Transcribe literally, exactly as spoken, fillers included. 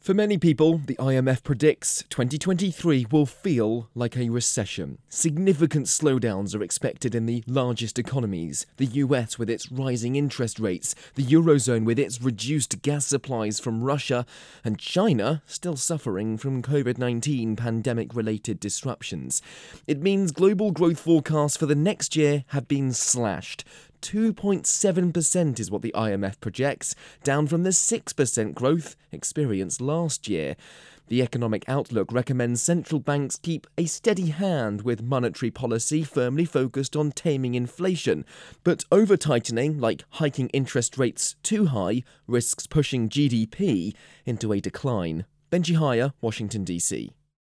For many people, the I M F predicts twenty twenty-three will feel like a recession. Significant slowdowns are expected in the largest economies, the U S with its rising interest rates, the Eurozone with its reduced gas supplies from Russia, and China still suffering from covid nineteen pandemic-related disruptions. It means global growth forecasts for the next year have been slashed. two point seven percent is what the I M F projects, down from the six percent growth experienced last year. The Economic Outlook recommends central banks keep a steady hand with monetary policy firmly focused on taming inflation, but over-tightening, like hiking interest rates too high, risks pushing G D P into a decline. Benji Haya, Washington, D C